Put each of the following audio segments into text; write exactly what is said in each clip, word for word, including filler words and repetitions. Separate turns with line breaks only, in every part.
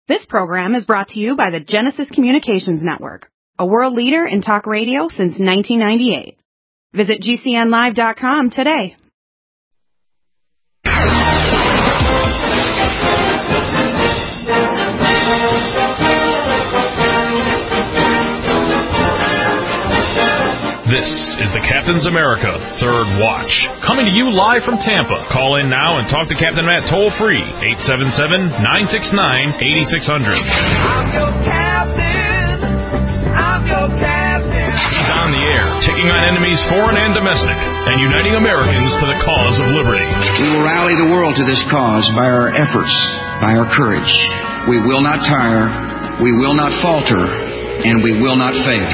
This program is brought to you by the Genesis Communications Network, a world leader in talk radio since nineteen ninety-eight. Visit G C N live dot com today.
This is the Captain's America Third Watch, coming to you live from Tampa. Call in now and talk to Captain Matt toll-free, eight seven seven, nine six nine, eight six zero zero.
I'm your captain. I'm your captain.
He's on the air, taking on enemies foreign and domestic, and uniting Americans to the cause of liberty.
We will rally the world to this cause by our efforts, by our courage. We will not tire, we will not falter, and we will not fail.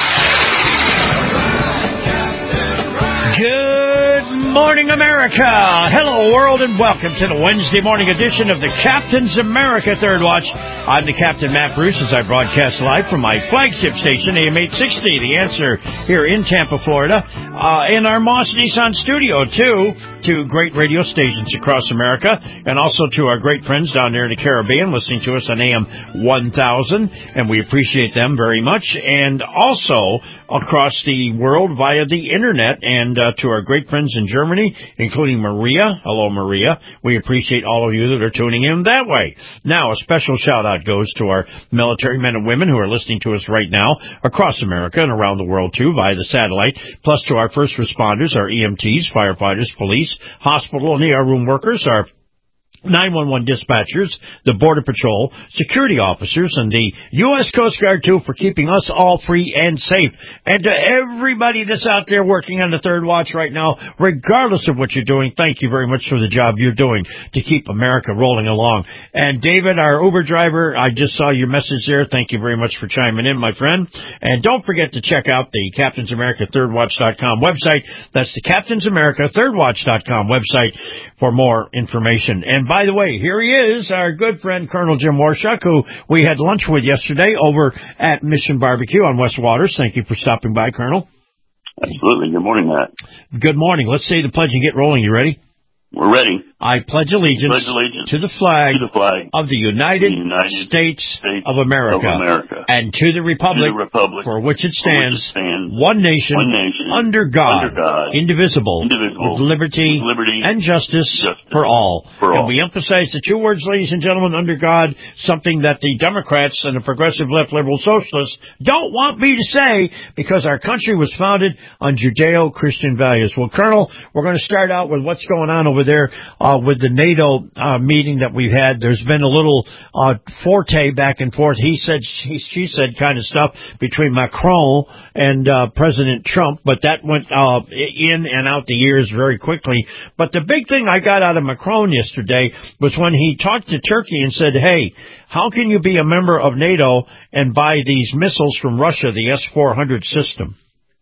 Good morning, America. Hello, world, and welcome to the Wednesday morning edition of the Captain's America Third Watch. I'm the Captain, Matt Bruce, as I broadcast live from my flagship station, A M eight sixty, The Answer, here in Tampa, Florida, uh, in our Moss Nissan studio, too, to great radio stations across America, and also to our great friends down there in the Caribbean listening to us on A M one thousand, and we appreciate them very much, and also across the world via the Internet, and uh, to our great friends in Germany, including Maria. Hello, Maria. We appreciate all of you that are tuning in that way. Now, a special shout-out goes to our military men and women who are listening to us right now across America and around the world, too, via the satellite, plus to our first responders, our E M Ts, firefighters, police, hospital and E R room workers, our nine one one dispatchers, the Border Patrol, security officers, and the U S Coast Guard, too, for keeping us all free and safe. And to everybody that's out there working on the Third Watch right now, regardless of what you're doing, thank you very much for the job you're doing to keep America rolling along. And David, our Uber driver, I just saw your message there. Thank you very much for chiming in, my friend. And don't forget to check out the Captain's America Third Watch dot com website. That's the Captain's America Third Watch dot com website for more information. And by the way, here he is, our good friend Colonel Jim Warshak, who we had lunch with yesterday over at Mission Barbecue on West Waters. Thank you for stopping by, Colonel.
Absolutely. Good morning, Matt.
Good morning. Let's say the pledge and get rolling. You ready?
We're ready.
I pledge allegiance,
pledge allegiance
to the flag,
to the flag
of the United,
the United
States,
States
of, America,
of America
and to the republic,
to the republic
for which it stands,
which it stands
one, nation,
one nation,
under God,
under God
indivisible,
indivisible,
with liberty,
with liberty
and justice,
justice
for all.
For
and
all.
we emphasize the two words, ladies and gentlemen, under God, something that the Democrats and the progressive left liberal socialists don't want me to say, because our country was founded on Judeo-Christian values. Well, Colonel, we're going to start out with what's going on over there uh, with the NATO uh, meeting that we've had. There's been a little uh, forte back and forth. He said, she, she said kind of stuff between Macron and uh, President Trump, but that went uh, in and out the years very quickly. But the big thing I got out of Macron yesterday was when he talked to Turkey and said, hey, how can you be a member of NATO and buy these missiles from Russia, the S four hundred system?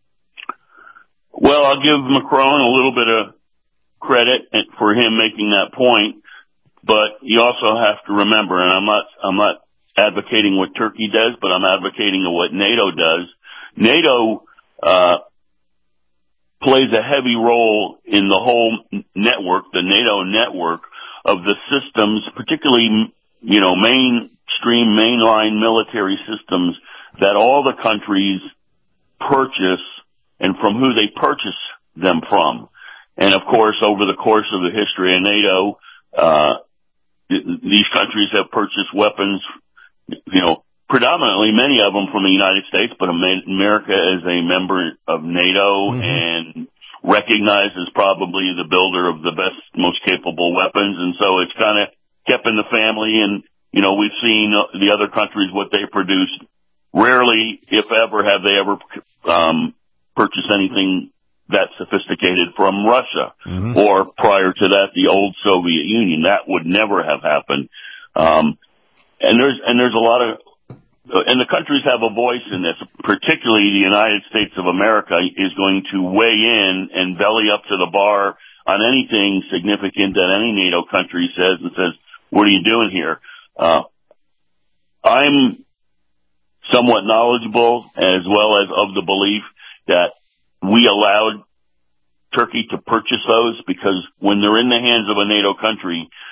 Well, I'll give Macron a little bit of credit for him making that point, but you also have to remember, and I'm not, I'm not advocating what Turkey does, but I'm advocating what NATO does. NATO, uh, plays a heavy role in the whole network, the NATO network of the systems, particularly, you know, mainstream, mainline military systems that all the countries purchase and from who they purchase them from. And of course, over the course of the history of NATO, uh, these countries have purchased weapons, you know, predominantly many of them from the United States, but America is a member of NATO mm-hmm. and recognized as probably the builder of the best, most capable weapons. And so it's kind of kept in the family. And, you know, we've seen the other countries, what they produce. Rarely, if ever, have they ever, um, purchased anything that sophisticated from Russia mm-hmm. or prior to that, the old Soviet Union. That would never have happened. Um, and there's, and there's a lot of, and the countries have a voice in this, particularly the United States of America is going to weigh in and belly up to the bar on anything significant that any NATO country says and says, what are you doing here? Uh, I'm somewhat knowledgeable as well as of the belief that we allowed Turkey to purchase those because when they're in the hands of a NATO country,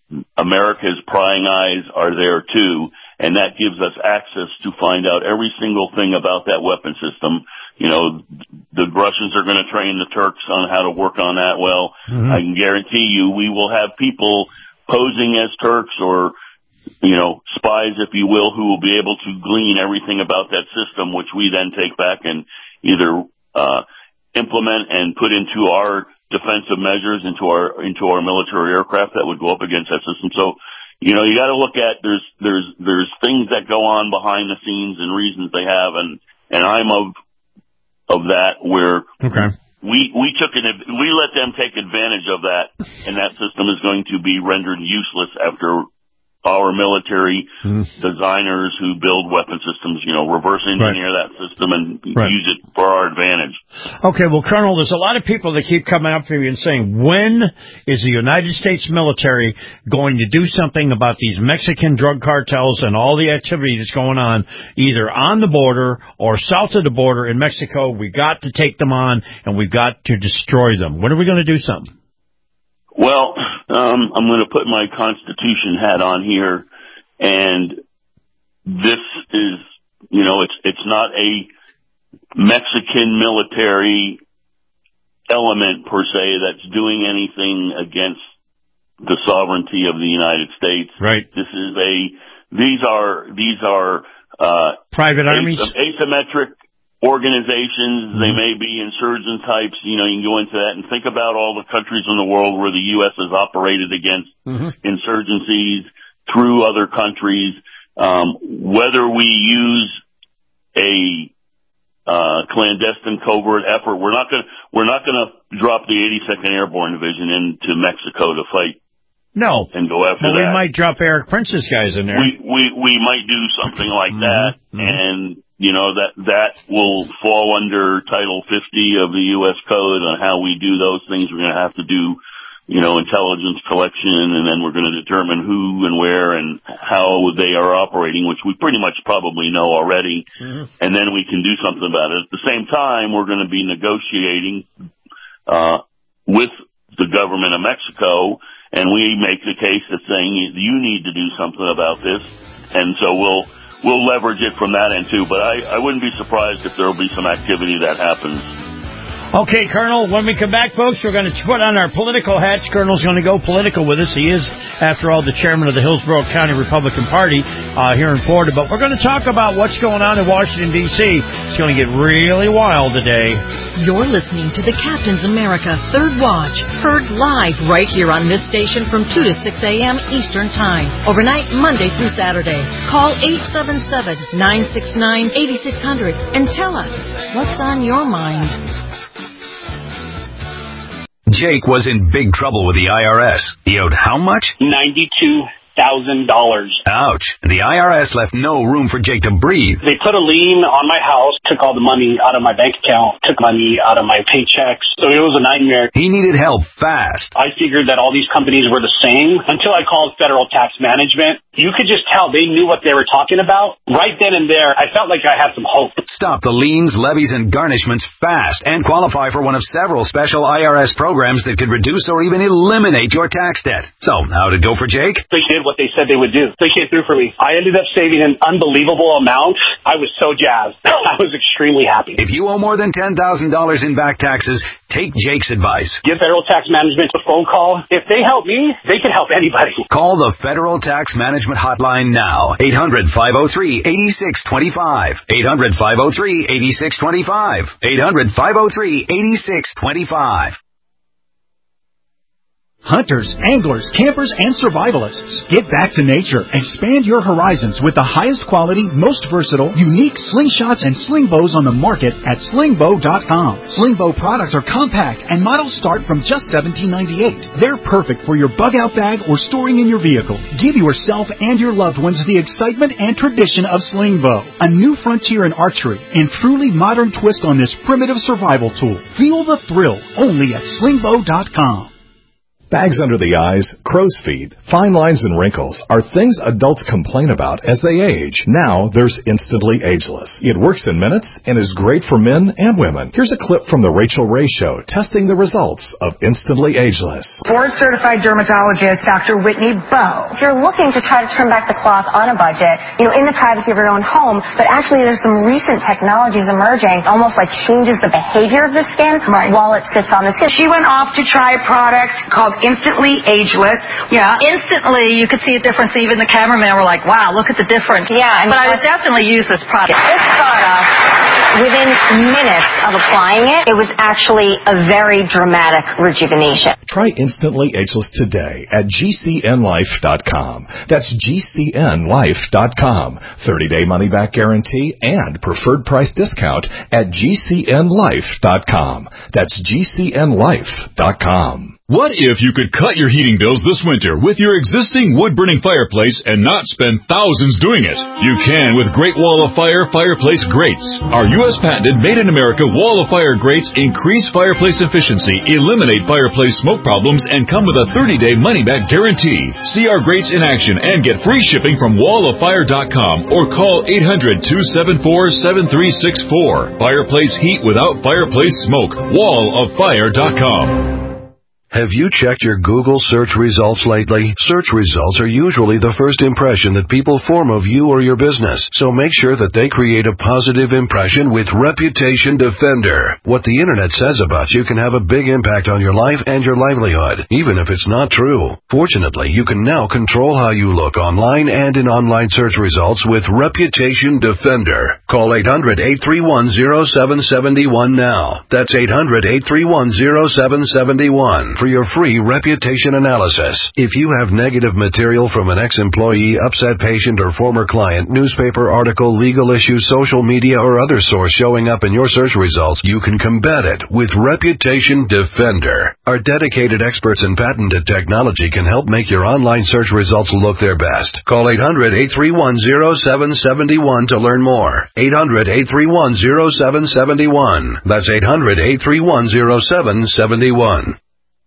America's prying eyes are there too, and that gives us access to find out every single thing about that weapon system. You know, the Russians are going to train the Turks on how to work on that. Well, mm-hmm. I can guarantee you we will have people posing as Turks or, you know, spies, if you will, who will be able to glean everything about that system, which we then take back and either uh implement and put into our defensive measures, into our into our military aircraft that would go up against that system. So, you know, you got to look at there's there's there's things that go on behind the scenes and reasons they have, and and I'm of of that where
okay.
we we took it we let them take advantage of that, and that system is going to be rendered useless after our military mm. designers who build weapon systems, you know, reverse engineer right. that system and right. use it for our advantage.
Okay, well, Colonel, there's a lot of people that keep coming up to me and saying, when is the United States military going to do something about these Mexican drug cartels and all the activity that's going on, either on the border or south of the border in Mexico? We got to take them on, and we've got to destroy them. When are we going to do something?
Well, um, I'm going to put my Constitution hat on here, and this is, you know, it's it's not a Mexican military element per se that's doing anything against the sovereignty of the United States.
Right.
This is a these are these are uh,
private armies,
asymmetric organizations. Mm-hmm. They may be insurgent types. You know, you can go into that and think about all the countries in the world where the U S has operated against mm-hmm. insurgencies through other countries. Um, whether we use a uh, clandestine covert effort, we're not going to we're not going to drop the eighty-second Airborne Division into Mexico to fight.
No,
and go after
well,
that.
We might drop Eric Prince's guys in there.
We we we might do something like that, mm-hmm. and you know that that will fall under Title fifty of the U S Code on how we do those things. We're going to have to do, you know, intelligence collection, and then we're going to determine who and where and how they are operating, which we pretty much probably know already, mm-hmm. and then we can do something about it. At the same time, we're going to be negotiating uh with the government of Mexico. And we make the case that's saying you need to do something about this, and so we'll we'll leverage it from that end too. But I, I wouldn't be surprised if there will be some activity that happens.
Okay, Colonel, when we come back, folks, we're going to put on our political hats. Colonel's going to go political with us. He is, after all, the chairman of the Hillsborough County Republican Party uh, here in Florida. But we're going to talk about what's going on in Washington, D C It's going to get really wild today.
You're listening to the Captain's America Third Watch, heard live right here on this station from two to six a.m. Eastern Time, overnight Monday through Saturday. Call eight seven seven, nine six nine, eight six zero zero and tell us what's on your mind.
Jake was in big trouble with the I R S. He owed how much?
ninety-two thousand dollars.
Ouch. The I R S left no room for Jake to breathe.
They put a lien on my house, took all the money out of my bank account, took money out of my paychecks. So it was a nightmare.
He needed help fast.
I figured that all these companies were the same until I called Federal Tax Management. You could just tell they knew what they were talking about. Right then and there, I felt like I had some hope.
Stop the liens, levies, and garnishments fast and qualify for one of several special I R S programs that could reduce or even eliminate your tax debt. So, how'd it go for Jake?
They did what they said they would do. They came through for me. I ended up saving an unbelievable amount. I was so jazzed. I was extremely happy.
If you owe more than ten thousand dollars in back taxes, take Jake's advice.
Give Federal Tax Management a phone call. If they help me, they can help anybody.
Call the Federal Tax Management Hotline now. eight hundred, five oh three, eight six two five. eight hundred, five oh three, eight six two five. eight hundred, five oh three, eight six two five.
Hunters, anglers, campers, and survivalists. Get back to nature. Expand your horizons with the highest quality, most versatile, unique slingshots and sling bows on the market at sling bow dot com. Sling bow products are compact and models start from just seventeen ninety-eight. They're perfect for your bug-out bag or storing in your vehicle. Give yourself and your loved ones the excitement and tradition of sling bow. A new frontier in archery and truly modern twist on this primitive survival tool. Feel the thrill only at sling bow dot com.
Bags under the eyes, crow's feet, fine lines and wrinkles are things adults complain about as they age. Now there's Instantly Ageless. It works in minutes and is great for men and women. Here's a clip from the Rachel Ray Show testing the results of Instantly Ageless.
Board-certified dermatologist Doctor Whitney Bowe.
If you're looking to try to turn back the clock on a budget, you know, in the privacy of your own home, but actually there's some recent technologies emerging, almost like changes the behavior of the skin
right.
while it sits on the skin.
She went off to try a product called Instantly Ageless.
Yeah, instantly you could see a difference. Even the cameraman were like, wow, look at the difference.
Yeah. I mean,
but I would definitely use this product.
This product, within minutes of applying it, it was actually a very dramatic rejuvenation.
Try Instantly Ageless today at G C N life dot com. That's G C N life dot com. thirty-day money-back guarantee and preferred price discount at G C N life dot com. That's G C N life dot com.
What if you could cut your heating bills this winter with your existing wood-burning fireplace and not spend thousands doing it? You can with Great Wall of Fire fireplace grates. Our U S patented made-in-America Wall of Fire grates increase fireplace efficiency, eliminate fireplace smoke problems, and come with a thirty-day money-back guarantee. See our grates in action and get free shipping from wall of fire dot com or call eight hundred, two seven four, seven three six four. Fireplace heat without fireplace smoke. wall of fire dot com.
Have you checked your Google search results lately? Search results are usually the first impression that people form of you or your business, so make sure that they create a positive impression with Reputation Defender. What the internet says about you can have a big impact on your life and your livelihood, even if it's not true. Fortunately, you can now control how you look online and in online search results with Reputation Defender. Call eight hundred, eight three one, zero seven seven one now. That's eight hundred, eight three one, zero seven seven one. For your free reputation analysis. If you have negative material from an ex-employee, upset patient, or former client, newspaper article, legal issue, social media, or other source showing up in your search results, you can combat it with Reputation Defender. Our dedicated experts in patented technology can help make your online search results look their best. Call eight hundred, eight three one, zero seven seven one to learn more. eight hundred, eight three one, zero seven seven one. That's eight hundred, eight three one, zero seven seven one.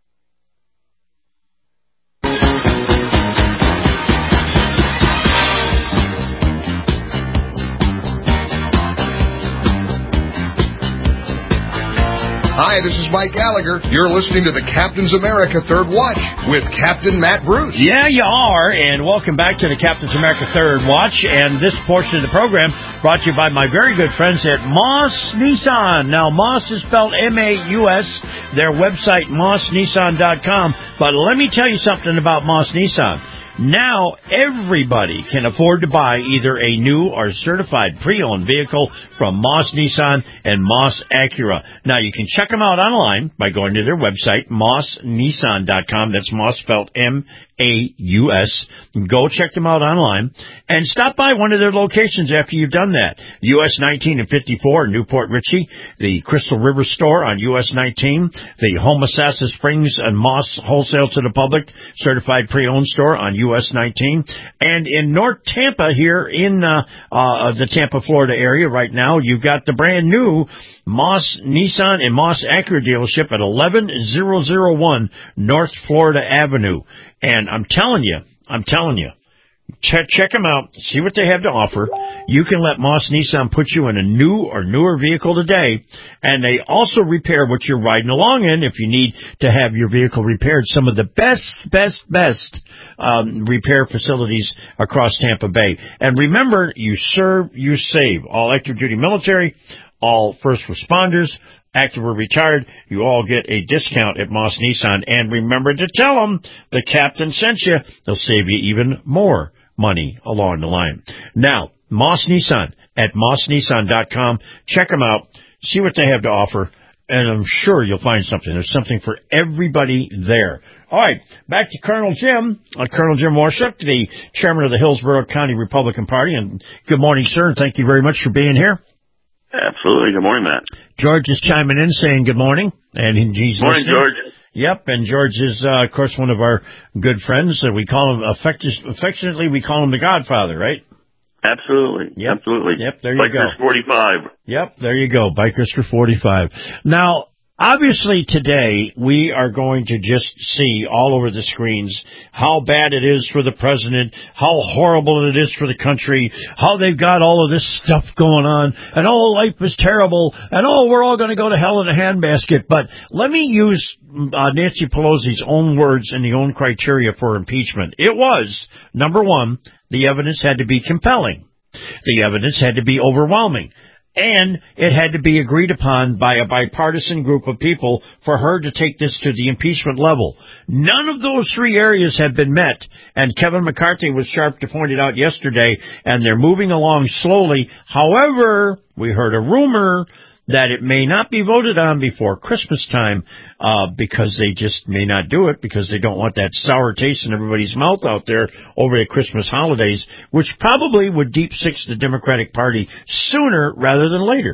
Hi, this is Mike Gallagher. You're listening to the Captain's America Third Watch with Captain Matt Bruce.
Yeah, you are, and welcome back to the Captain's America Third Watch, and this portion of the program brought to you by my very good friends at Moss Nissan. Now, Moss is spelled M A U S, their website, moss nissan dot com, but let me tell you something about Moss Nissan. Now everybody can afford to buy either a new or certified pre-owned vehicle from Moss Nissan and Moss Acura. Now you can check them out online by going to their website, moss nissan dot com. That's Moss spelled M A U S. Go check them out online and stop by one of their locations after you've done that. U S nineteen and fifty-four in Newport Richey, the Crystal River store on U S nineteen, the Homosassa Springs and Moss Wholesale to the Public certified pre-owned store on U S nineteen, and in North Tampa here in uh, uh, the Tampa, Florida area right now, you've got the brand new Moss Nissan and Moss Acura dealership at eleven thousand one North Florida Avenue. And I'm telling you, I'm telling you, check, check them out, see what they have to offer. You can let Moss Nissan put you in a new or newer vehicle today, and they also repair what you're riding along in if you need to have your vehicle repaired. Some of the best, best, best um, repair facilities across Tampa Bay. And remember, you serve, you save. All active duty military, all first responders, active or retired, you all get a discount at Moss Nissan. And remember to tell them the captain sent you. They'll save you even more money along the line. Now, Moss Nissan at moss nissan dot com. Check them out. See what they have to offer. And I'm sure you'll find something. There's something for everybody there. All right, back to Colonel Jim, uh, Colonel Jim Warshuck, the chairman of the Hillsborough County Republican Party. And good morning, sir, and thank you very much for being here.
Absolutely. Good morning, Matt.
George is chiming in saying good morning. And he's
Good morning,
listening.
George.
Yep, and George is, uh, of course, one of our good friends. Uh, we call him, affect- affectionately, we call him the Godfather, right?
Absolutely.
Yep.
Absolutely.
Yep, there you
Bikers
go.
forty-five.
Yep, there you go. Bikers for forty-five. Now, Obviously, today, we are going to just see all over the screens how bad it is for the president, how horrible it is for the country, how they've got all of this stuff going on, and oh, life is terrible, and oh, we're all going to go to hell in a handbasket. But let me use uh, Nancy Pelosi's own words and the own criteria for impeachment. It was, number one, the evidence had to be compelling. The evidence had to be overwhelming. And it had to be agreed upon by a bipartisan group of people for her to take this to the impeachment level. None of those three areas have been met, and Kevin McCarthy was sharp to point it out yesterday, and they're moving along slowly. However, we heard a rumor that it may not be voted on before Christmas time uh, because they just may not do it because they don't want that sour taste in everybody's mouth out there over the Christmas holidays, which probably would deep six the Democratic Party sooner rather than later.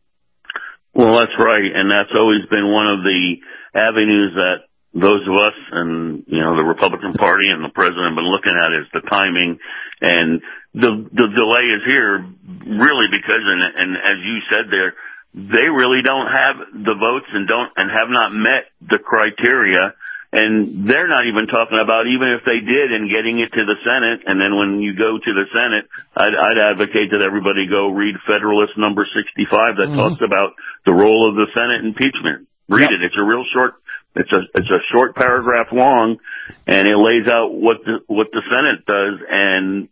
Well, that's right, and that's always been one of the avenues that those of us and, you know, the Republican Party and the president have been looking at is the timing, and the the delay is here really because, and, and as you said there, they really don't have the votes and don't and have not met the criteria, and they're not even talking about even if they did and getting it to the Senate. And then when you go to the Senate, I'd, I'd advocate that everybody go read Federalist number sixty-five that mm-hmm. talks about the role of the Senate impeachment. Read yep. it; it's a real short. It's a it's a short paragraph long, and it lays out what the what the Senate does. And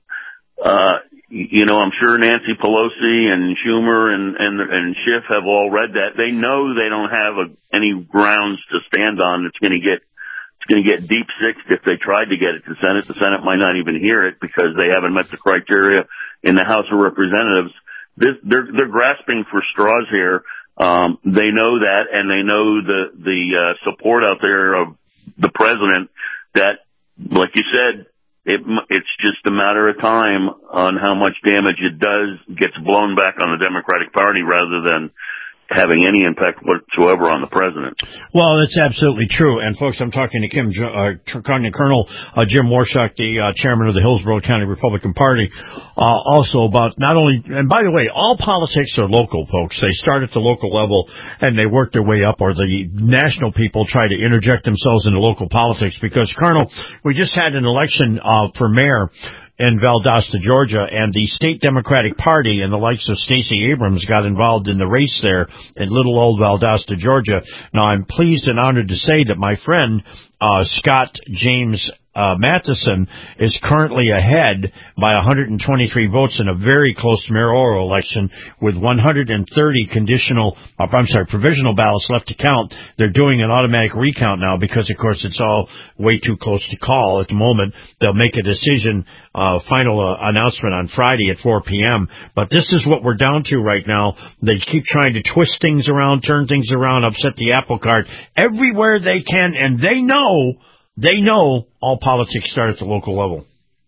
uh you know, I'm sure Nancy Pelosi and Schumer and, and, and Schiff have all read that. They know they don't have a, any grounds to stand on. It's going to get, it's going to get deep sixed if they tried to get it to the Senate. The Senate might not even hear it because they haven't met the criteria in the House of Representatives. This, they're, they're grasping for straws here. Um, they know that, and they know the, the, uh, support out there of the president that, like you said, It, it's just a matter of time on how much damage it does, gets blown back on the Democratic Party rather than having any impact whatsoever on the president.
Well, that's absolutely true. And, folks, I'm talking to Kim, uh, Colonel uh, Jim Warshak, the uh, chairman of the Hillsborough County Republican Party, uh, also about not only, and by the way, all politics are local, folks. They start at the local level and they work their way up, or the national people try to interject themselves into local politics because, Colonel, we just had an election uh, for mayor in Valdosta, Georgia, and the state Democratic Party and the likes of Stacey Abrams got involved in the race there in little old Valdosta, Georgia. Now, I'm pleased and honored to say that my friend, uh, Scott James Uh, Matheson is currently ahead by one hundred twenty-three votes in a very close mayoral election with one hundred thirty conditional, uh, I'm sorry, provisional ballots left to count. They're doing an automatic recount now because, of course, it's all way too close to call at the moment. They'll make a decision, uh, final uh, announcement on Friday at four p.m. But this is what we're down to right now. They keep trying to twist things around, turn things around, upset the apple cart everywhere they can, and they know They know all politics start at the local level.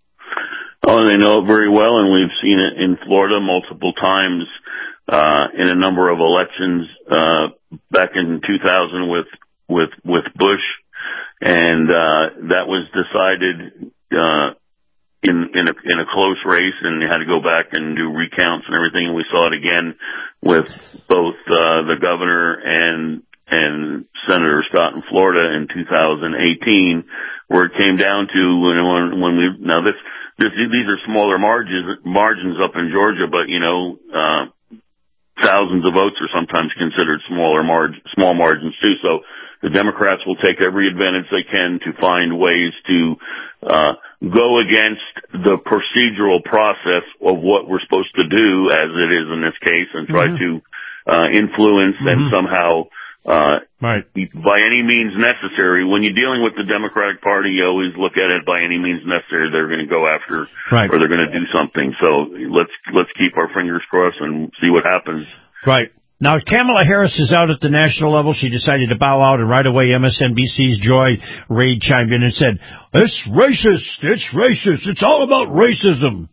Oh, they know it very well, and we've seen it in Florida multiple times uh, in a number of elections uh, back in two thousand with with with Bush, and uh, that was decided uh, in in a, in a close race, and they had to go back and do recounts and everything. And we saw it again with both uh, the governor and. and Senator Scott in Florida in two thousand eighteen, where it came down to when, when we, now this, this, these are smaller margins, margins up in Georgia, but you know, uh, thousands of votes are sometimes considered smaller margin, small margins too. So the Democrats will take every advantage they can to find ways to, uh, go against the procedural process of what we're supposed to do, as it is in this case, and try mm-hmm. to, uh, influence mm-hmm. and somehow, Uh,
right.
by any means necessary. When you're dealing with the Democratic Party, you always look at it by any means necessary. They're going to go after,
right.
or they're going to do something. So let's, let's keep our fingers crossed and see what happens.
Right. Now, Kamala Harris is out at the national level. She decided to bow out, and right away M S N B C's Joy Reid chimed in and said, it's racist. It's racist. It's all about racism.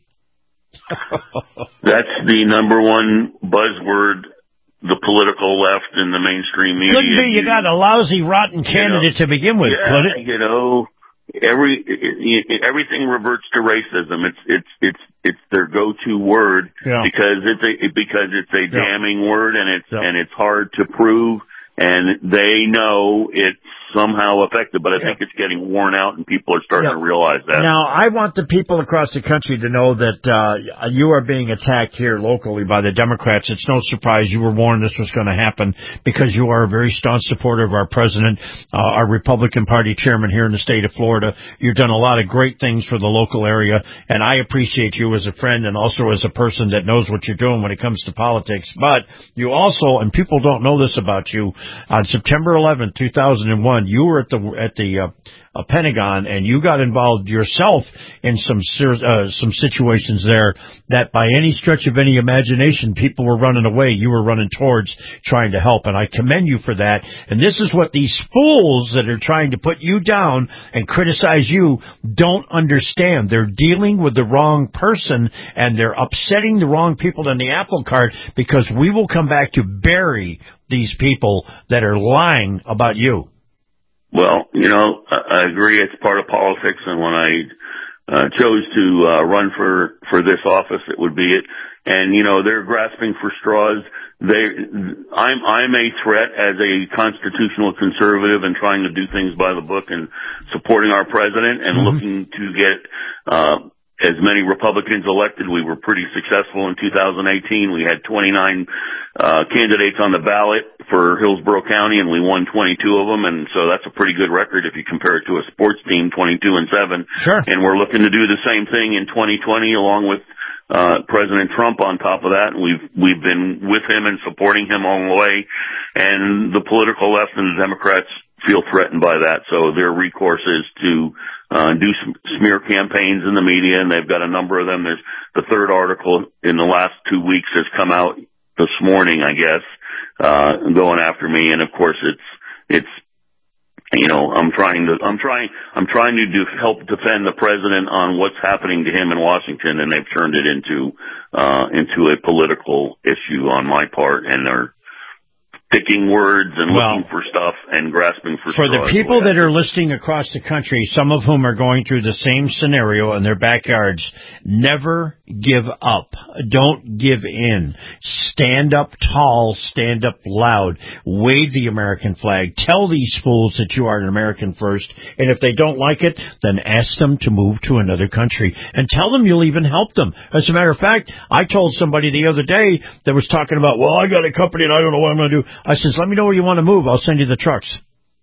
That's the number one buzzword the political left and the mainstream media.
Couldn't be. You got a lousy, rotten candidate you know, to begin with,
yeah,
could it?
You know, every it, everything reverts to racism. It's it's it's it's their go-to word
yeah.
because it's a because it's a
yeah.
damning word, and it's
yeah.
and it's hard to prove, and they know it's somehow affected, but I think it's getting worn out, and people are starting
Yeah.
to realize that.
Now, I want the people across the country to know that uh, you are being attacked here locally by the Democrats. It's no surprise. You were warned this was going to happen because you are a very staunch supporter of our president, uh, our Republican Party chairman here in the state of Florida. You've done a lot of great things for the local area, and I appreciate you as a friend and also as a person that knows what you're doing when it comes to politics. But you also, and people don't know this about you, on September eleventh, two thousand one, you were at the at the uh, uh, Pentagon, and you got involved yourself in some ser- uh, some situations there that by any stretch of any imagination, people were running away. You were running towards trying to help, and I commend you for that. And this is what these fools that are trying to put you down and criticize you don't understand. They're dealing with the wrong person, and they're upsetting the wrong people in the apple cart, because we will come back to bury these people that are lying about you.
Well, you know, I agree. It's part of politics, and when I uh, chose to uh, run for for this office, it would be it. And you know, they're grasping for straws. They, I'm I'm a threat as a constitutional conservative and trying to do things by the book and supporting our president and mm-hmm. looking to get uh, as many Republicans elected. We were pretty successful in two thousand eighteen. We had twenty-nine uh, candidates on the ballot for Hillsborough County, and we won twenty-two of them, and so that's a pretty good record if you compare it to a sports team, twenty-two and seven.
Sure.
And we're looking to do the same thing in twenty twenty, along with uh President Trump on top of that. And we've we've been with him and supporting him all the way, and the political left and the Democrats feel threatened by that, so their recourse is to uh do some smear campaigns in the media, and they've got a number of them. There's the third article in the last two weeks has come out this morning, I guess, uh going after me, and of course it's it's you know, I'm trying to, I'm trying, I'm trying to do, help defend the president on what's happening to him in Washington, and they've turned it into, uh, into a political issue on my part, and they're picking words and
well,
looking for stuff and grasping for
For
straws.
the people that are listening across the country, some of whom are going through the same scenario in their backyards, never give up. Don't give in. Stand up tall. Stand up loud. Wave the American flag. Tell these fools that you are an American first. And if they don't like it, then ask them to move to another country. And tell them you'll even help them. As a matter of fact, I told somebody the other day that was talking about, well, I got a company and I don't know what I'm going to do. I says, let me know where you want to move. I'll send you the trucks.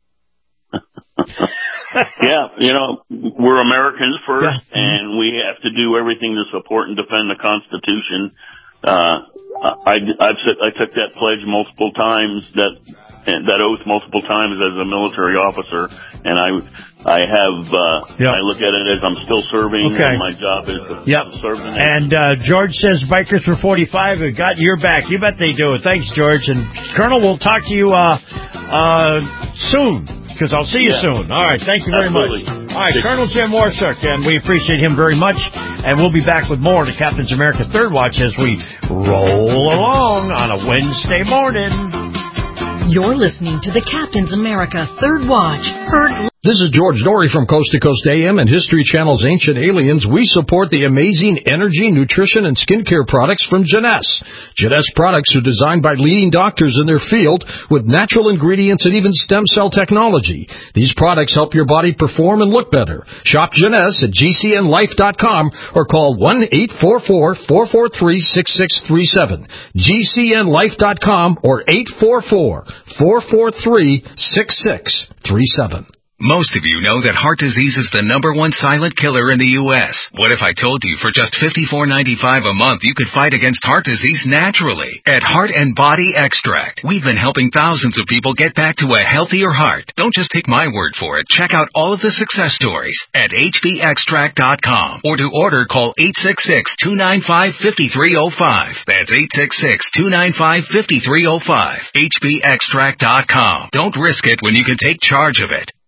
Yeah, you know, we're Americans first,
yeah.
and we have to do everything to support and defend the Constitution. Uh, I, I've, I took that pledge multiple times, that that oath multiple times as a military officer, and I I have uh,
yep.
I look at it as I'm still serving,
okay.
and my job is to
yep.
serve the nation.
And uh, George says Bikers for forty-five have got your back. You bet they do. Thanks, George. And Colonel, we'll talk to you uh, uh, soon, because I'll see you
yeah.
soon. All right, thank you very
Absolutely.
much. All right, Colonel Jim Warsuk, and we appreciate him very much. And we'll be back with more of the Captain's America Third Watch as we roll along on a Wednesday morning.
You're listening to the Captain's America Third Watch. Heard.
This is George Norrie from Coast to Coast A M and History Channel's Ancient Aliens. We support the amazing energy, nutrition, and skincare products from Jeunesse. Jeunesse products are designed by leading doctors in their field with natural ingredients and even stem cell technology. These products help your body perform and look better. Shop Jeunesse at G C N life dot com or call one eight four four, four four three, six six three seven. G C N life dot com or eight four four, four four three, six six three seven.
Most of you know that heart disease is the number one silent killer in the U S What if I told you for just fifty-four ninety-five a month you could fight against heart disease naturally? At Heart and Body Extract, we've been helping thousands of people get back to a healthier heart. Don't just take my word for it. Check out all of the success stories at H B extract dot com, or to order, call eight six six, two nine five, five three zero five. That's eight six six, two nine five, five three zero five. H B extract dot com. Don't risk it when you can take charge of it.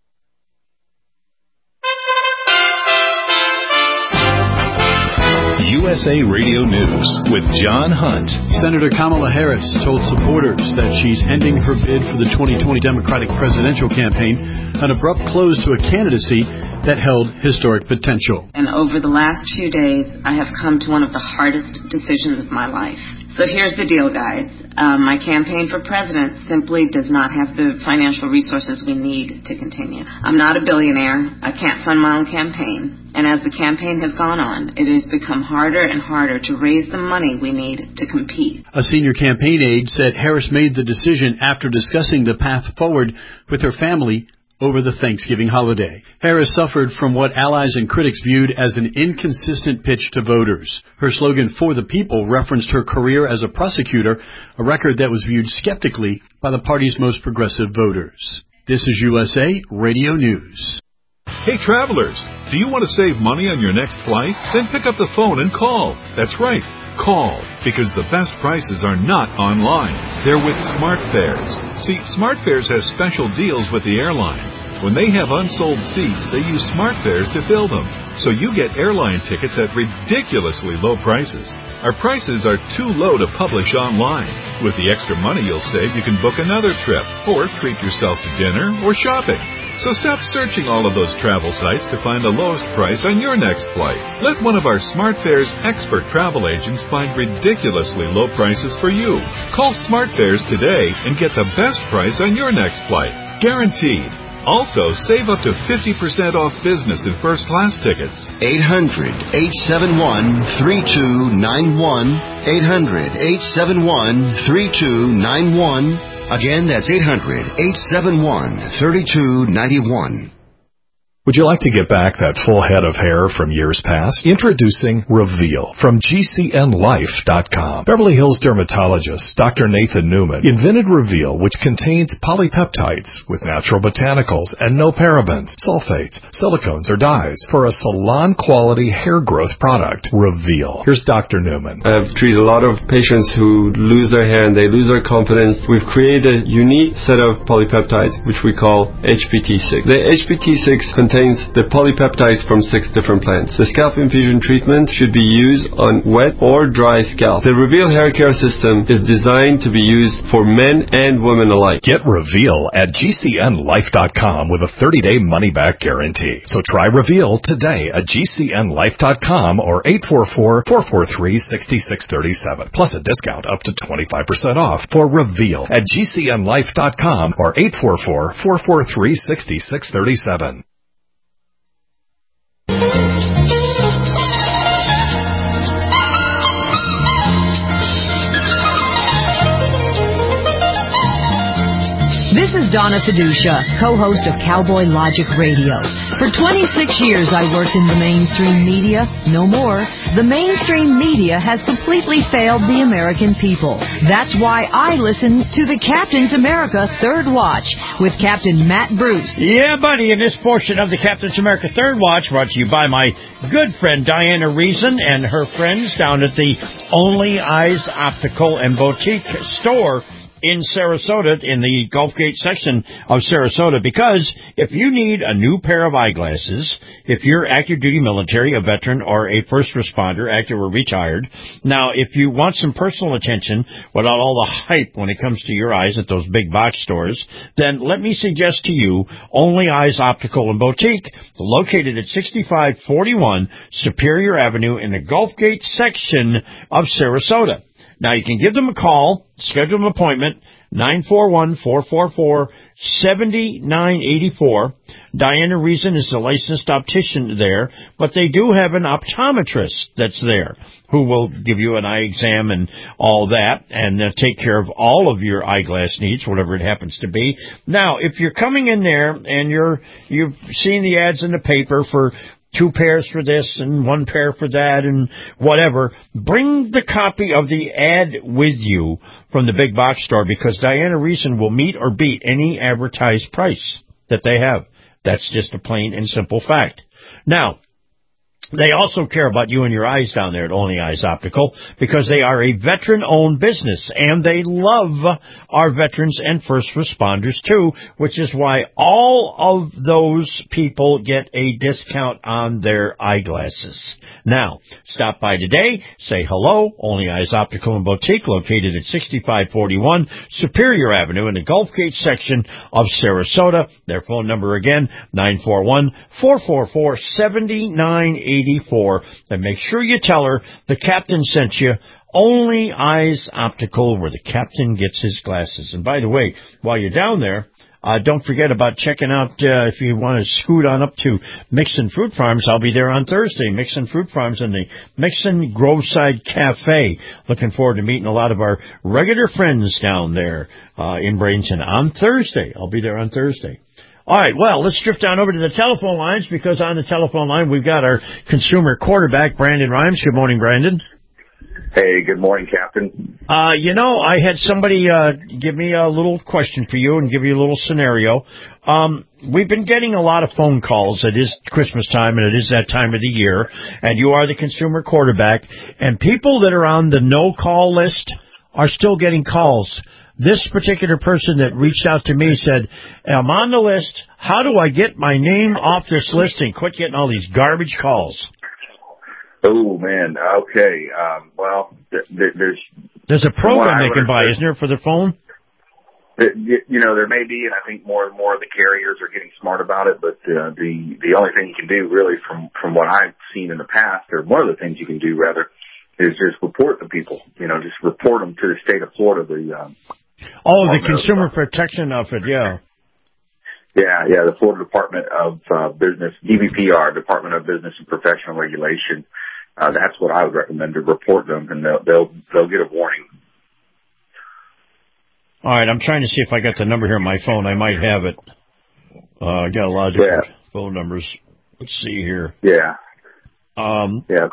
U S A Radio News with John Hunt.
Senator Kamala Harris told supporters that she's ending her bid for the twenty twenty Democratic presidential campaign, an abrupt close to a candidacy that held historic potential.
And over the last few days, I have come to one of the hardest decisions of my life. So here's the deal, guys. Um, my campaign for president simply does not have the financial resources we need to continue. I'm not a billionaire. I can't fund my own campaign. And as the campaign has gone on, it has become harder and harder to raise the money we need to compete.
A senior campaign aide said Harris made the decision after discussing the path forward with her family over the Thanksgiving holiday. Harris suffered from what allies and critics viewed as an inconsistent pitch to voters. Her slogan, "For the People," referenced her career as a prosecutor, a record that was viewed skeptically by the party's most progressive voters. This is U S A Radio News.
Hey travelers, do you want to save money on your next flight? Then pick up the phone and call. That's right. Call, because the best prices are not online. They're with SmartFares. See, SmartFares has special deals with the airlines. When they have unsold seats, they use SmartFares to fill them. So you get airline tickets at ridiculously low prices. Our prices are too low to publish online. With the extra money you'll save, you can book another trip, or treat yourself to dinner or shopping. So stop searching all of those travel sites to find the lowest price on your next flight. Let one of our SmartFares expert travel agents find ridiculously low prices for you. Call SmartFares today and get the best price on your next flight. Guaranteed. Also, save up to fifty percent off business and first class tickets.
eight hundred, eight seven one, three two nine one. eight hundred, eight seven one, three two nine one. Again, that's eight hundred, eight seven one, three two nine one.
Would you like to get back that full head of hair from years past? Introducing Reveal from G C N life dot com. Beverly Hills dermatologist Doctor Nathan Newman invented Reveal, which contains polypeptides with natural botanicals and no parabens, sulfates, silicones, or dyes for a salon-quality hair growth product. Reveal. Here's Doctor Newman.
I've treated a lot of patients who lose their hair and they lose their confidence. We've created a unique set of polypeptides, which we call H P T six. The H P T six contains the polypeptides from six different plants. The scalp infusion treatment should be used on wet or dry scalp. The Reveal hair care system is designed to be used for men and women alike.
Get Reveal at G C N life dot com with a thirty-day money-back guarantee. So try Reveal today at G C N life dot com or eight four four, four four three, six six three seven. Plus a discount up to twenty-five percent off for Reveal at G C N life dot com or eight four four, four four three, six six three seven.
This is Donna Fiducia, co-host of Cowboy Logic Radio. For twenty-six years I worked in the mainstream media. No more. The mainstream media has completely failed the American people. That's why I listen to the Captain's America Third Watch with Captain Matt Bruce.
Yeah, buddy, in this portion of the Captain's America Third Watch, brought to you by my good friend Diana Reason and her friends down at the Only Eyes Optical and Boutique store in Sarasota, in the Gulf Gate section of Sarasota, because if you need a new pair of eyeglasses, if you're active duty military, a veteran, or a first responder, active or retired, now if you want some personal attention without all the hype when it comes to your eyes at those big box stores, then let me suggest to you Only Eyes Optical and Boutique, located at sixty-five forty-one Superior Avenue in the Gulf Gate section of Sarasota. Now, you can give them a call, schedule an appointment, nine four one, four four four, seven nine eight four. Diana Reason is the licensed optician there, but they do have an optometrist that's there who will give you an eye exam and all that and uh, take care of all of your eyeglass needs, whatever it happens to be. Now, if you're coming in there and you're you've seen the ads in the paper for two pairs for this and one pair for that and whatever, bring the copy of the ad with you from the big box store, because Diana Reason will meet or beat any advertised price that they have. That's just a plain and simple fact. Now, They also care about you and your eyes down there at Only Eyes Optical because they are a veteran-owned business, and they love our veterans and first responders, too, which is why all of those people get a discount on their eyeglasses. Now, stop by today, say hello, Only Eyes Optical and Boutique, located at sixty-five forty-one Superior Avenue in the Gulf Gate section of Sarasota. Their phone number again, nine four one, four four four, seven nine eight four, and make sure you tell her the captain sent you. Only Eyes Optical, where the captain gets his glasses. And by the way, while you're down there, uh, don't forget about checking out, uh, if you want to scoot on up to Mixon Fruit Farms. I'll be there on Thursday, Mixon Fruit Farms in the Mixon Groveside Cafe. Looking forward to meeting a lot of our regular friends down there uh, in Bradenton on Thursday. I'll be there on Thursday. All right, well, let's drift down over to the telephone lines, because on the telephone line we've got our consumer quarterback, Brandon Rhymes. Good morning, Brandon.
Hey, good morning, Captain.
Uh, you know, I had somebody uh, give me a little question for you and give you a little scenario. Um, we've been getting a lot of phone calls. It is Christmas time, and it is that time of the year, and you are the consumer quarterback, and people that are on the no-call list are still getting calls. This particular person that reached out to me said, I'm on the list. How do I get my name off this list and quit getting all these garbage calls?
Oh, man. Okay. Um, well, th- th- there's...
There's a program they can buy, isn't there, for their phone?
Th- you know, there may be, and I think more and more of the carriers are getting smart about it, but uh, the, the only thing you can do, really, from, from what I've seen in the past, or one of the things you can do, rather, is just report the people. You know, just report them to the state of Florida, the... Um,
Oh, the consumer protection outfit, yeah.
Yeah, yeah, the Florida Department of uh, Business, D B P R, Department of Business and Professional Regulation. Uh, that's what I would recommend, to report them, and they'll they'll they'll get a warning.
All right, I'm trying to see if I got the number here on my phone. I might have it. Uh, I got a lot of different yeah. phone numbers. Let's see here.
Yeah.
Um.
Yeah.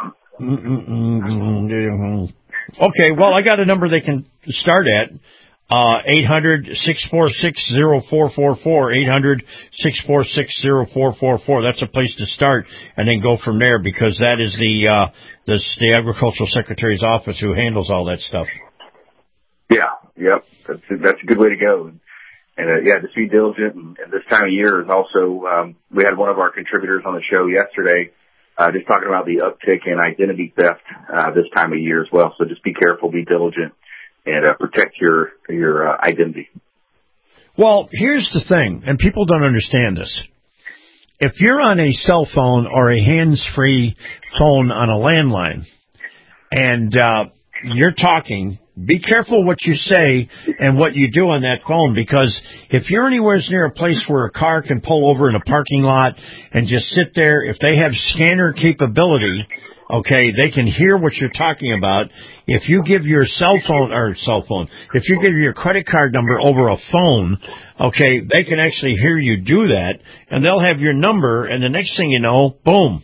Okay, well, I got a number they can start at. Uh, eight hundred, six four six, zero four four four, eight hundred, six four six, zero four four four. That's a place to start, and then go from there, because that is the, uh, the, the Agricultural Secretary's office who handles all that stuff.
Yeah, yep. That's, that's a good way to go. And, uh, yeah, just be diligent. And, and this time of year is also, um, we had one of our contributors on the show yesterday, uh, just talking about the uptick in identity theft, uh, this time of year as well. So just be careful, be diligent, and uh, protect your your uh, identity.
Well, here's the thing, and people don't understand this. If you're on a cell phone or a hands-free phone on a landline, and uh, you're talking, be careful what you say and what you do on that phone, because if you're anywhere near a place where a car can pull over in a parking lot and just sit there, if they have scanner capability, okay, they can hear what you're talking about. If you give your cell phone, or cell phone, if you give your credit card number over a phone, okay, they can actually hear you do that, and they'll have your number, and the next thing you know, boom.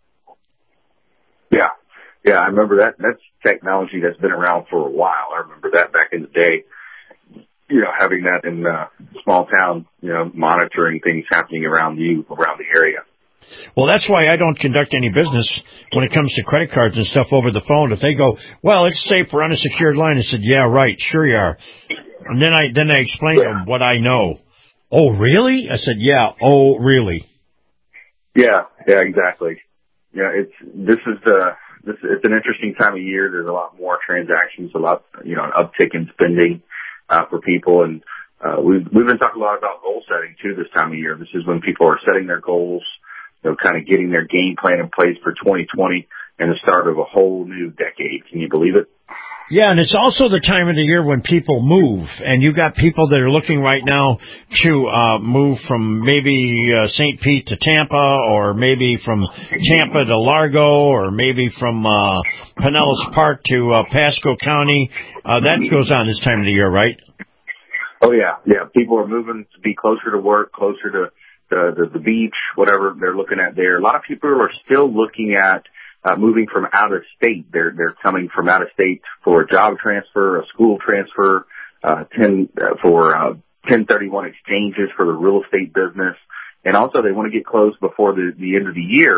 Yeah, yeah, I remember that. That's technology that's been around for a while. I remember that back in the day, you know, having that in uh, small town, you know, monitoring things happening around you, around the area.
Well, that's why I don't conduct any business when it comes to credit cards and stuff over the phone. If they go, well, it's safe, we're on a secured line, I said, yeah, right, sure you are. And then I then I explain yeah. to them what I know. Oh, really? I said, yeah, oh, really?
Yeah, yeah, exactly. Yeah, it's this is the this it's an interesting time of year. There's a lot more transactions, a lot, you know, an uptick in spending uh, for people, and uh, we've we've been talking a lot about goal setting too this time of year. This is when people are setting their goals. You know, kind of getting their game plan in place for twenty twenty and the start of a whole new decade. Can you believe it?
Yeah, and it's also the time of the year when people move, and you got people that are looking right now to uh move from maybe uh, Saint Pete to Tampa, or maybe from Tampa to Largo, or maybe from uh Pinellas Park to uh, Pasco County. Uh, that goes on this time of the year, right?
Oh, yeah. Yeah, people are moving to be closer to work, closer to The, the, the beach, whatever they're looking at there. A lot of people are still looking at uh, moving from out of state. They're they're coming from out of state for a job transfer, a school transfer, uh, ten uh, for uh, ten thirty-one exchanges for the real estate business, and also they want to get closed before the, the end of the year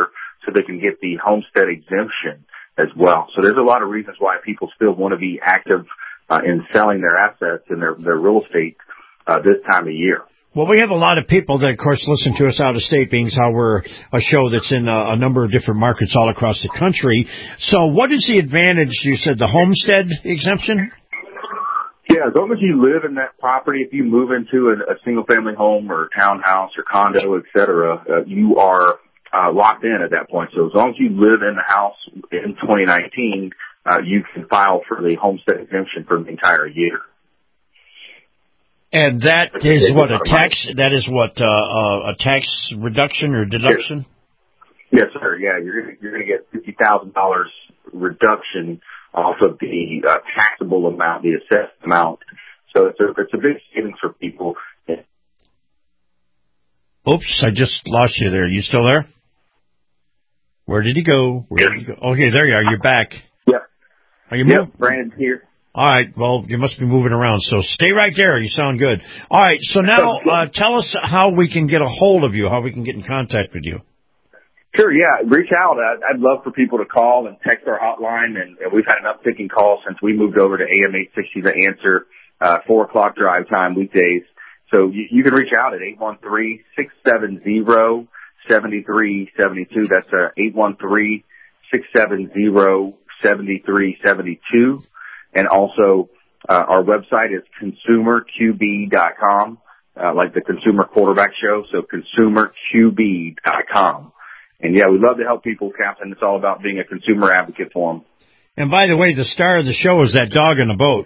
so they can get the homestead exemption as well. So there's a lot of reasons why people still want to be active uh, in selling their assets and their, their real estate uh, this time of year.
Well, we have a lot of people that, of course, listen to us out of state, being how we're a show that's in a, a number of different markets all across the country. So what is the advantage? You said the homestead exemption?
Yeah, as long as you live in that property, if you move into a, a single-family home or townhouse or condo, et cetera, uh, you are uh, locked in at that point. So as long as you live in the house in twenty nineteen, uh, you can file for the homestead exemption for the entire year.
And that is what a tax. That is what uh, uh, a tax reduction or deduction.
Yes, sir. Yeah, you're gonna, you're going to get fifty thousand dollars reduction off of the uh, taxable amount, the assessed amount. So it's a it's a big savings for people.
Oops, I just lost you there. You still there? Where did he go? Where did he go? Okay, there you are. You're back.
Yeah.
Are you moving?
Yep, Brandon's here.
All right. Well, you must be moving around, so stay right there. You sound good. All right. So now, uh, tell us how we can get a hold of you, how we can get in contact with you.
Sure. Yeah. Reach out. I'd, I'd love for people to call and text our hotline, and, and we've had an uptick in calls since we moved over to A M eight sixty The Answer, uh, four o'clock drive time weekdays. So you, you can reach out at eight one three, six seven zero, seven three seven two. That's uh, eight one three, six seven zero, seven three seven two. And also, uh, our website is consumer q b dot com, uh, like the Consumer Quarterback Show. So consumer q b dot com. And yeah, we love to help people, Captain. It's all about being a consumer advocate for them.
And by the way, the star of the show is that dog in the boat.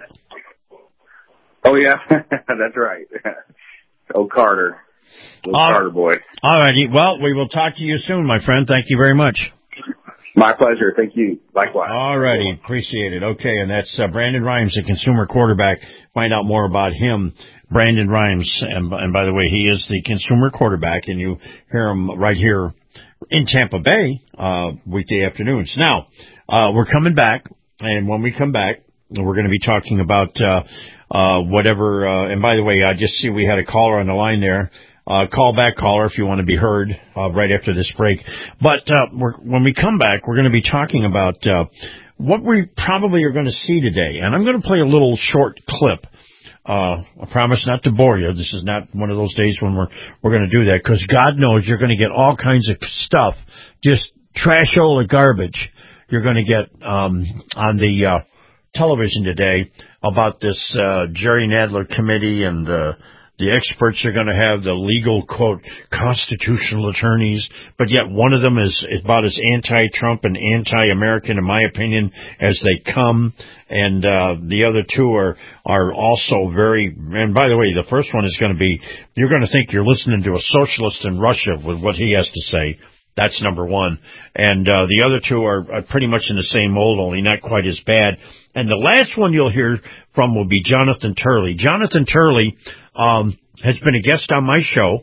Oh yeah, that's right. Oh, Carter. Little uh, Carter boy.
All righty. Well, we will talk to you soon, my friend. Thank you very much.
My pleasure. Thank you. Likewise.
All righty. Appreciate it. Okay, and that's uh, Brandon Rhymes, the consumer quarterback. Find out more about him, Brandon Rhymes. And, and by the way, he is the consumer quarterback, and you hear him right here in Tampa Bay uh weekday afternoons. Now, uh we're coming back, and when we come back, we're going to be talking about uh uh whatever. Uh, and by the way, I just see we had a caller on the line there. Uh, call back, caller, if you want to be heard uh, right after this break. But uh, we're, when we come back, we're going to be talking about uh, what we probably are going to see today. And I'm going to play a little short clip. Uh, I promise not to bore you. This is not one of those days when we're we're going to do that, because God knows you're going to get all kinds of stuff, just trashola garbage. You're going to get um, on the uh, television today about this uh, Jerry Nadler committee and uh, the experts are going to have the legal, quote, constitutional attorneys, but yet one of them is about as anti-Trump and anti-American, in my opinion, as they come. And uh the other two are are also very, and by the way, the first one is going to be, you're going to think you're listening to a socialist in Russia with what he has to say. That's number one. And uh the other two are, are pretty much in the same mold, only not quite as bad. And the last one you'll hear from will be Jonathan Turley. Jonathan Turley um has been a guest on my show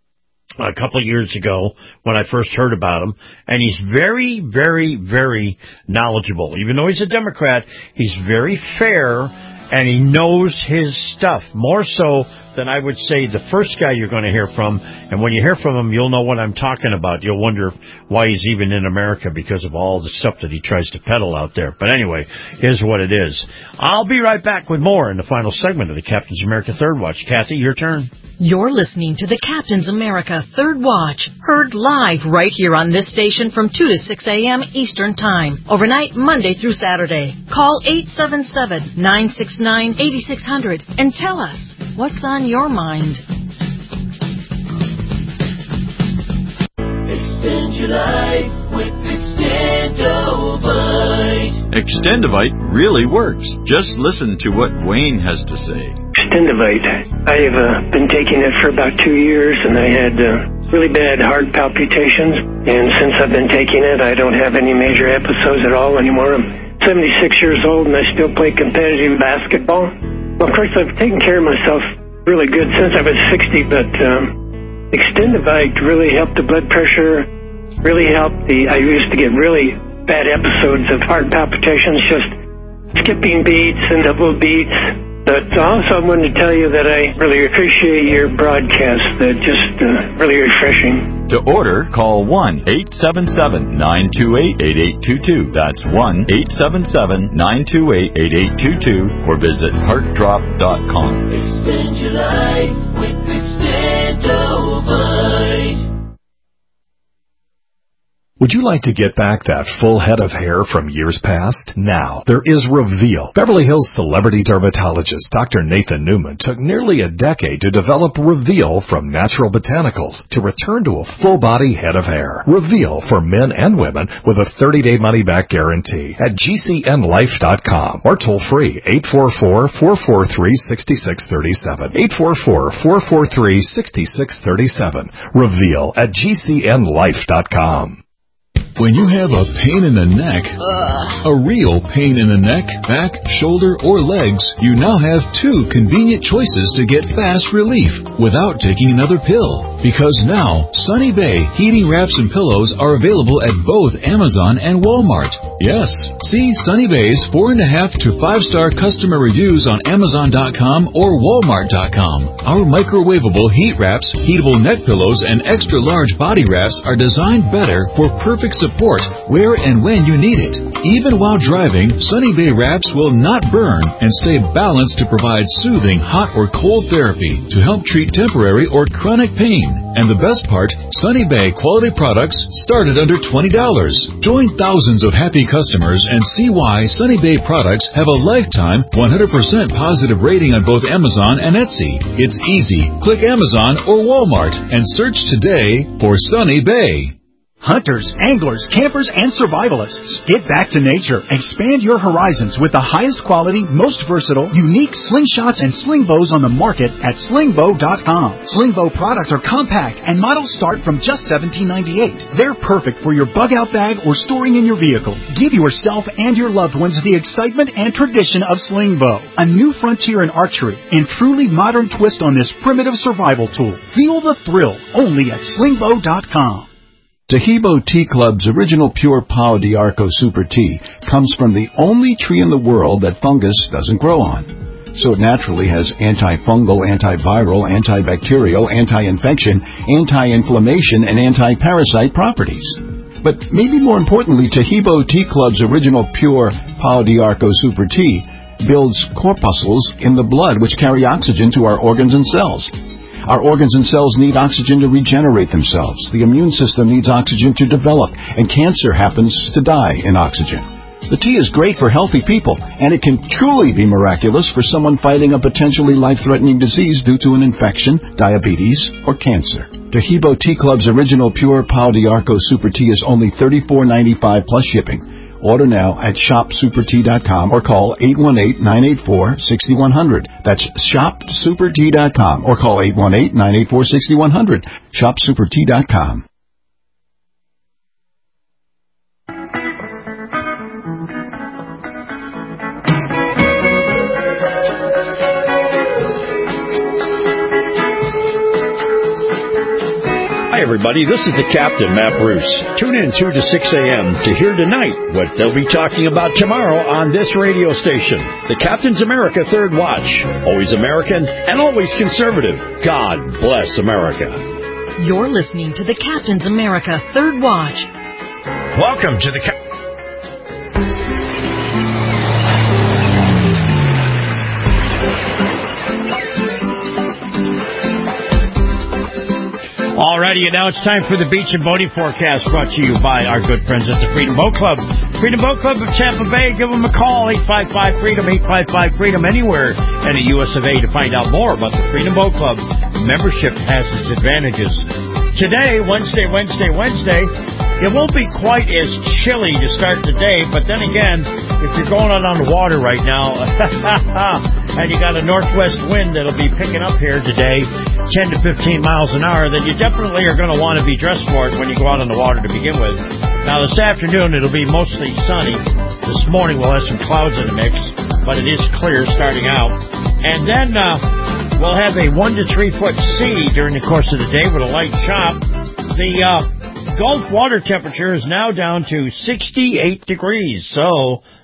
a couple of years ago when I first heard about him, and he's very, very, very knowledgeable. Even though he's a Democrat, he's very fair, and he knows his stuff, more so than I would say the first guy you're going to hear from. And when you hear from him, you'll know what I'm talking about. You'll wonder why he's even in America, because of all the stuff that he tries to peddle out there. But anyway, here's what it is. I'll be right back with more in the final segment of the Captain's America Third Watch. Kathy, your turn.
You're listening to the Captain's America Third Watch, heard live right here on this station from two to six a.m. Eastern Time, overnight Monday through Saturday. Call eight seven seven, nine six nine, eight six zero zero and tell us what's on your mind.
Extend your life with Extendovite.
Extendovite really works. Just listen to what Wayne has to say.
Extendovite. I have uh, been taking it for about two years, and I had uh, really bad heart palpitations. And since I've been taking it, I don't have any major episodes at all anymore. I'm seventy-six years old, and I still play competitive basketball. Well, of course, I've taken care of myself really good since I was sixty, but um, Extendovite really helped the blood pressure, really helped the, I used to get really bad episodes of heart palpitations, just skipping beats and double beats. But also I wanted to tell you that I really appreciate your broadcast. They're just uh, really refreshing.
To order, call one eight seven seven, nine two eight, eight eight two two. That's one eight seven seven, nine two eight, eight eight two two or visit heart drop dot com.
Extend your life with Extendovite.
Would you like to get back that full head of hair from years past? Now, there is Reveal. Beverly Hills celebrity dermatologist Doctor Nathan Newman took nearly a decade to develop Reveal from natural botanicals to return to a full-body head of hair. Reveal for men and women with a thirty-day money-back guarantee at G C N life dot com or toll-free eight four four, four four three, six six three seven. eight four four, four four three, six six three seven. Reveal at G C N life dot com.
When you have a pain in the neck, uh. a real pain in the neck, back, shoulder, or legs, you now have two convenient choices to get fast relief without taking another pill. Because now, Sunny Bay heating wraps and pillows are available at both Amazon and Walmart. Yes, see Sunny Bay's four and a half to five star customer reviews on Amazon dot com or Walmart dot com. Our microwavable heat wraps, heatable neck pillows, and extra large body wraps are designed better for perfect support where and when you need it. Even while driving, Sunny Bay wraps will not burn and stay balanced to provide soothing hot or cold therapy to help treat temporary or chronic pain. And the best part, Sunny Bay quality products start at under twenty dollars. Join thousands of happy customers and see why Sunny Bay products have a lifetime one hundred percent positive rating on both Amazon and Etsy. It's easy. Click Amazon or Walmart and search today for Sunny Bay.
Hunters, anglers, campers, and survivalists. Get back to nature. Expand your horizons with the highest quality, most versatile, unique slingshots and sling bows on the market at sling bow dot com. Sling bow products are compact and models start from just seventeen ninety-eight. They're perfect for your bug-out bag or storing in your vehicle. Give yourself and your loved ones the excitement and tradition of sling bow. A new frontier in archery and truly modern twist on this primitive survival tool. Feel the thrill only at sling bow dot com.
Tahibo Tea Club's original pure Pau d'Arco Super Tea comes from the only tree in the world that fungus doesn't grow on. So it naturally has antifungal, antiviral, antibacterial, anti-infection, anti-inflammation, and anti-parasite properties. But maybe more importantly, Tahibo Tea Club's original pure Pau d'Arco Super Tea builds corpuscles in the blood which carry oxygen to our organs and cells. Our organs and cells need oxygen to regenerate themselves. The immune system needs oxygen to develop, and cancer happens to die in oxygen. The tea is great for healthy people, and it can truly be miraculous for someone fighting a potentially life-threatening disease due to an infection, diabetes, or cancer. Tahibo Tea Club's original pure Pau d'Arco Super Tea is only thirty-four ninety-five plus shipping. Order now at shop super tea dot com or call eight one eight, nine eight four, six one zero zero. That's shop super tea dot com or call eight one eight, nine eight four, six one zero zero. shop super tea dot com.
Hi, everybody. This is the Captain, Matt Bruce. Tune in two to six a.m. to hear tonight what they'll be talking about tomorrow on this radio station. The Captain's America Third Watch. Always American and always conservative. God bless America.
You're listening to the Captain's America Third Watch.
Welcome to the Captain's Alrighty, and now it's time for the beach and boating forecast brought to you by our good friends at the Freedom Boat Club. Freedom Boat Club of Tampa Bay. Give them a call, eight five five freedom, eight five five freedom, anywhere in the U S of A to find out more about the Freedom Boat Club. Membership has its advantages. Today, Wednesday, Wednesday, Wednesday, it won't be quite as chilly to start the day, but then again, if you're going out on the water right now, and you got a northwest wind that'll be picking up here today, ten to fifteen miles an hour, then you definitely are going to want to be dressed for it when you go out on the water to begin with. Now, this afternoon, it'll be mostly sunny. This morning, we'll have some clouds in the mix, but it is clear starting out. And then uh, we'll have a one to three foot sea during the course of the day with a light chop. The uh, Gulf water temperature is now down to sixty-eight degrees, so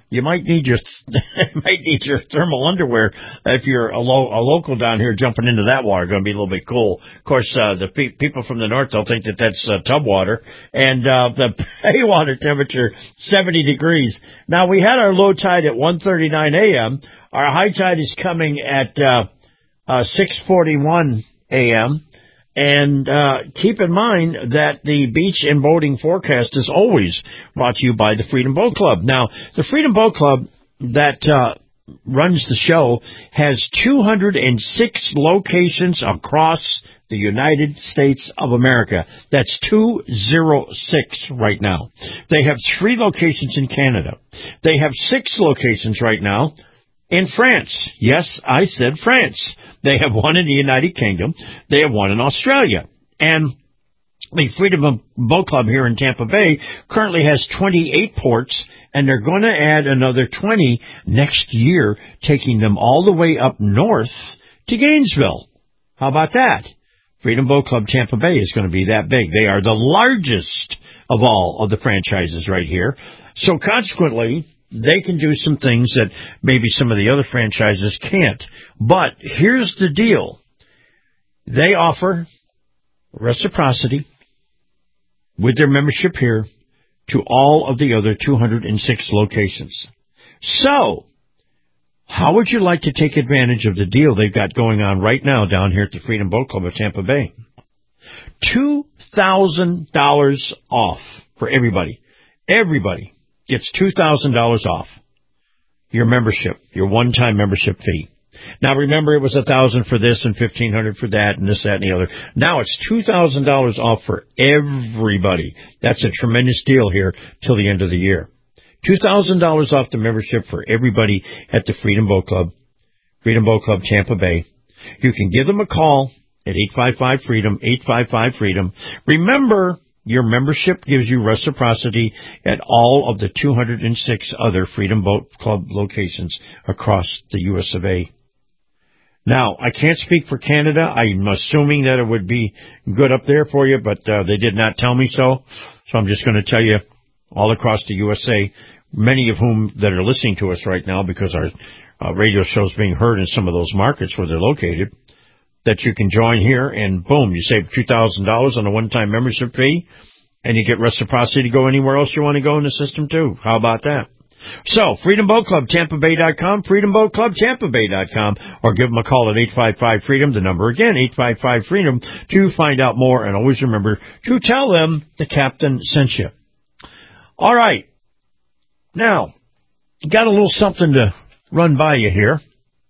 you might need your you might need your thermal underwear if you're a, lo- a local down here jumping into that water. Going to be a little bit cool. Of course, uh, the pe- people from the north they'll think that that's uh, tub water, and uh, the bay water temperature seventy degrees. Now we had our low tide at one thirty-nine a.m. Our high tide is coming at uh, uh, six forty-one a.m. And uh, keep in mind that the beach and boating forecast is always brought to you by the Freedom Boat Club. Now, the Freedom Boat Club that uh, runs the show has two hundred six locations across the United States of America. That's two hundred six right now. They have three locations in Canada. They have six locations right now in France. Yes, I said France. They have one in the United Kingdom. They have one in Australia. And the Freedom Boat Club here in Tampa Bay currently has twenty-eight ports, and they're going to add another twenty next year, taking them all the way up north to Gainesville. How about that? Freedom Boat Club Tampa Bay is going to be that big. They are the largest of all of the franchises right here. So consequently, they can do some things that maybe some of the other franchises can't. But here's the deal. They offer reciprocity with their membership here to all of the other two hundred six locations. So, how would you like to take advantage of the deal they've got going on right now down here at the Freedom Boat Club of Tampa Bay? two thousand dollars off for everybody. Everybody gets two thousand dollars off your membership, your one-time membership fee. Now, remember, it was one thousand dollars for this and fifteen hundred dollars for that and this, that, and the other. Now it's two thousand dollars off for everybody. That's a tremendous deal here till the end of the year. two thousand dollars off the membership for everybody at the Freedom Boat Club, Freedom Boat Club Tampa Bay. You can give them a call at eight five five freedom, eight five five freedom. Remember, your membership gives you reciprocity at all of the two hundred six other Freedom Boat Club locations across the U S of A. Now, I can't speak for Canada. I'm assuming that it would be good up there for you, but uh, they did not tell me so. So I'm just going to tell you all across the U S A, many of whom that are listening to us right now because our uh, radio show is being heard in some of those markets where they're located, that you can join here, and boom, you save two thousand dollars on a one-time membership fee, and you get reciprocity to go anywhere else you want to go in the system, too. How about that? So, Freedom Boat Club, Tampa Bay dot com, Freedom Boat Club, Tampa Bay dot com, or give them a call at eight five five freedom, the number again, eight five five freedom, to find out more, and always remember to tell them the captain sent you. All right. Now, got a little something to run by you here,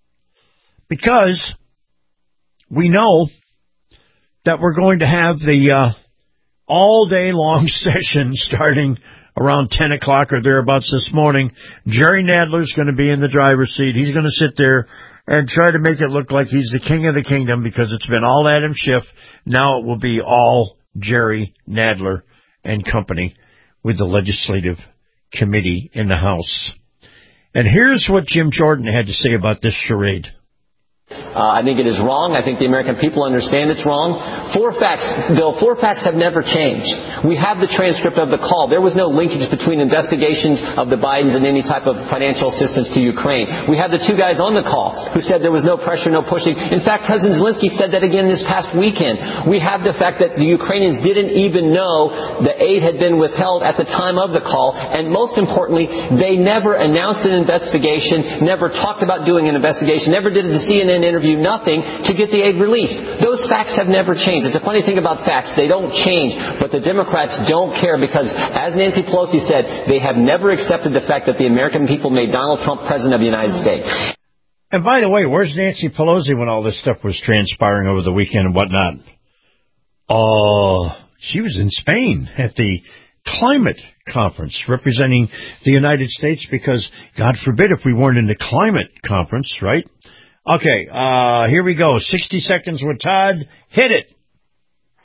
because we know that we're going to have the uh, all-day-long session starting around ten o'clock or thereabouts this morning. Jerry Nadler's going to be in the driver's seat. He's going to sit there and try to make it look like he's the king of the kingdom, because it's been all Adam Schiff. Now it will be all Jerry Nadler and company with the legislative committee in the House. And here's what Jim Jordan had to say about this charade.
Uh, I think it is wrong. I think the American people understand it's wrong. Four facts, Bill, four facts have never changed. We have the transcript of the call. There was no linkage between investigations of the Bidens and any type of financial assistance to Ukraine. We have the two guys on the call who said there was no pressure, no pushing. In fact, President Zelensky said that again this past weekend. We have the fact that the Ukrainians didn't even know the aid had been withheld at the time of the call. And most importantly, they never announced an investigation, never talked about doing an investigation, never did a C N N interview, nothing to get the aid released. Those facts have never changed. It's a funny thing about facts. They don't change, but the Democrats don't care because, as Nancy Pelosi said, they have never accepted the fact that the American people made Donald Trump president of the United States.
And by the way, where's Nancy Pelosi when all this stuff was transpiring over the weekend and whatnot? Oh, uh, she was in Spain at the climate conference representing the United States, because God forbid if we weren't in the climate conference, right? Okay, uh, here we go. sixty seconds with Todd. Hit it.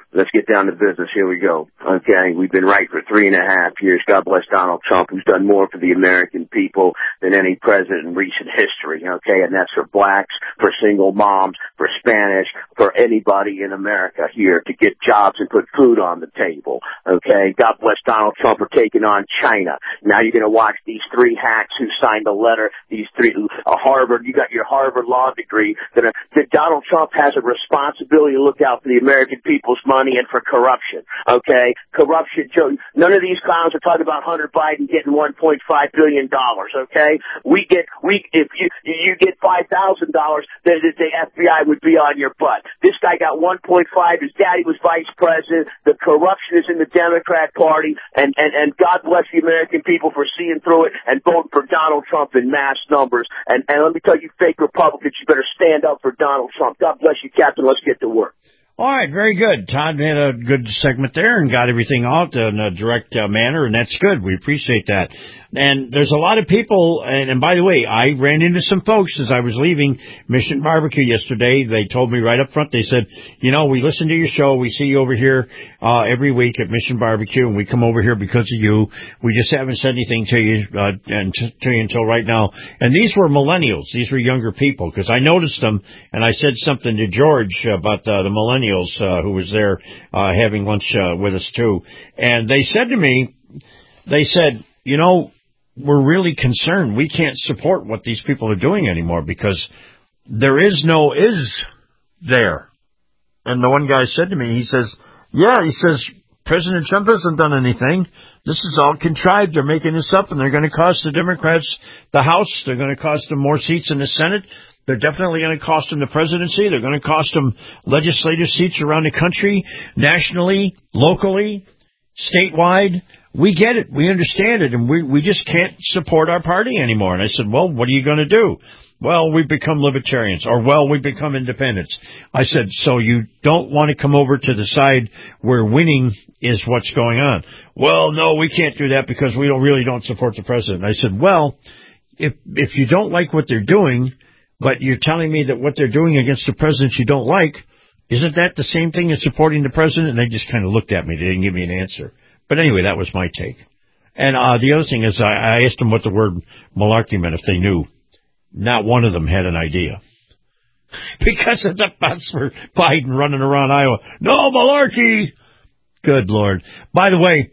let's get down to business. Here we go. Okay, we've been right for three and a half years. God bless Donald Trump, who's done more for the American people than any president in recent history. Okay, and that's for blacks, for single moms, for Spanish, for anybody in America here to get jobs and put food on the table. Okay, God bless Donald Trump for taking on China. Now you're going to watch these three hacks who signed a letter, these three, a Harvard, you got your Harvard law degree, that, are, that Donald Trump has a responsibility to look out for the American people's money and for corruption. Okay, corruption, none of these clowns are talking about Hunter Biden getting one point five billion dollars. Okay, we get, we, if you, you get five thousand dollars, then the F B I would be on your butt. This guy got one point five, his daddy was vice president, the corruption is in the Democrat Party, and, and, and God bless the American people for seeing through it and voting for Donald Trump in mass numbers. And, and let me tell you, fake Republicans, you better stand up for Donald Trump. God bless you, Captain. Let's get to work.
All right, very good. Todd had a good segment there and got everything out in a direct uh, manner, and that's good. We appreciate that. And there's a lot of people, and, and by the way, I ran into some folks as I was leaving Mission Barbecue yesterday. They told me right up front, they said, you know, we listen to your show. We see you over here uh, every week at Mission Barbecue, and we come over here because of you. We just haven't said anything to you, uh, and t- to you until right now. And these were millennials. These were younger people, because I noticed them, and I said something to George about uh, the millennials uh, who was there uh, having lunch uh, with us, too. And they said to me, they said, you know, we're really concerned. We can't support what these people are doing anymore because there is no is there. And the one guy said to me, he says, yeah, he says, President Trump hasn't done anything. This is all contrived. They're making this up, and they're going to cost the Democrats the House. They're going to cost them more seats in the Senate. They're definitely going to cost them the presidency. They're going to cost them legislative seats around the country, nationally, locally, statewide. We get it. We understand it. And we, we just can't support our party anymore. And I said, well, what are you going to do? Well, we become libertarians, or, well, we become independents. I said, so you don't want to come over to the side where winning is what's going on. Well, no, we can't do that because we don't really don't support the president. I said, well, if if you don't like what they're doing, but you're telling me that what they're doing against the president you don't like, isn't that the same thing as supporting the president? And they just kind of looked at me. They didn't give me an answer. But anyway, that was my take. And uh, the other thing is I, I asked them what the word malarkey meant, if they knew. Not one of them had an idea. Because of the fuss for Biden running around Iowa. No malarkey! Good Lord. By the way,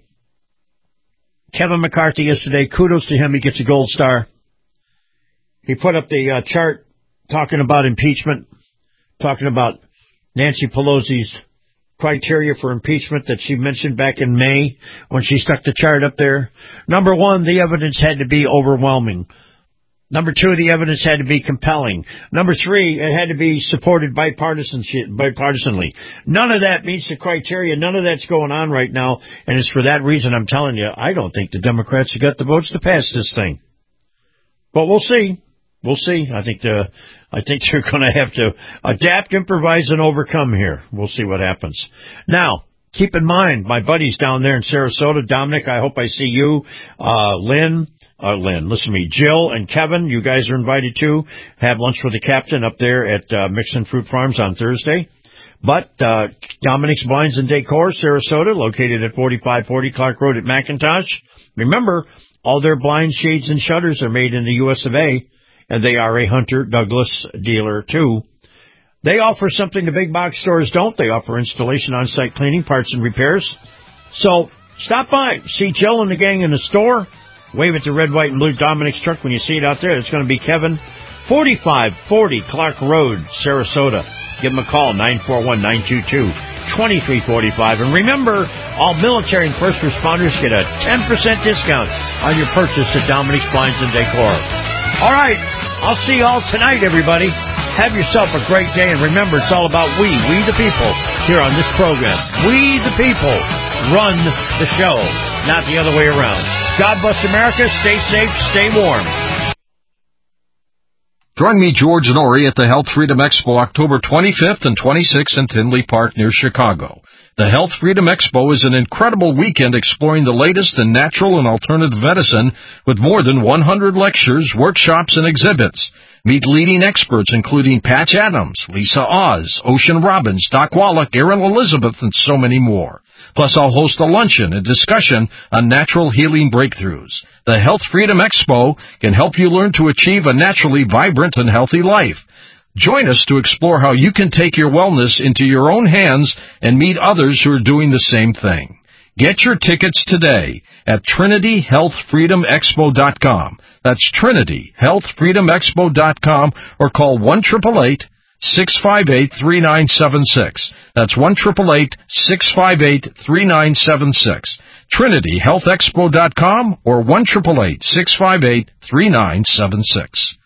Kevin McCarthy yesterday, kudos to him, he gets a gold star. He put up the uh, chart talking about impeachment, talking about Nancy Pelosi's criteria for impeachment that she mentioned back in May when she stuck the chart up there. Number one, the evidence had to be overwhelming. Number two, the evidence had to be compelling. Number three, it had to be supported bipartisanly. None of that meets the criteria. None of that's going on right now. And it's for that reason I'm telling you, I don't think the Democrats have got the votes to pass this thing. But we'll see. We'll see. I think the, I think they're going to have to adapt, improvise, and overcome here. We'll see what happens. Now, keep in mind, my buddies down there in Sarasota, Dominic, I hope I see you, uh, Lynn, uh, Lynn, listen to me, Jill and Kevin, you guys are invited to have lunch with the captain up there at uh, Mixon Fruit Farms on Thursday. But uh, Dominic's Blinds and Decor, Sarasota, located at forty-five forty Clark Road at McIntosh. Remember, all their blinds, shades, and shutters are made in the U S of A, and they are a Hunter Douglas dealer, too. They offer something the big box stores don't. They offer installation, on-site cleaning, parts, and repairs. So stop by. See Jill and the gang in the store. Wave at the red, white, and blue Dominic's truck when you see it out there. It's going to be Kevin, forty-five forty Clark Road, Sarasota. Give them a call, nine four one, nine two two, two three four five. And remember, all military and first responders get a ten percent discount on your purchase at Dominic's Blinds and Decor. All right. I'll see you all tonight, everybody. Have yourself a great day. And remember, it's all about we, we the people, here on this program. We the people run the show, not the other way around. God bless America. Stay safe. Stay warm.
Join me, George Norrie, at the Health Freedom Expo October twenty-fifth and twenty-sixth in Tinley Park near Chicago. The Health Freedom Expo is an incredible weekend exploring the latest in natural and alternative medicine with more than one hundred lectures, workshops, and exhibits. Meet leading experts including Patch Adams, Lisa Oz, Ocean Robbins, Doc Wallach, Erin Elizabeth, and so many more. Plus, I'll host a luncheon and discussion on natural healing breakthroughs. The Health Freedom Expo can help you learn to achieve a naturally vibrant and healthy life. Join us to explore how you can take your wellness into your own hands and meet others who are doing the same thing. Get your tickets today at Trinity Health Freedom Expo dot com. That's Trinity Health Freedom Expo dot com, or call one eight eight eight, six five eight, three nine seven six. That's one eight eight eight, six five eight, three nine seven six. Trinity Health Expo dot com or one eight eight eight, six five eight, three nine seven six.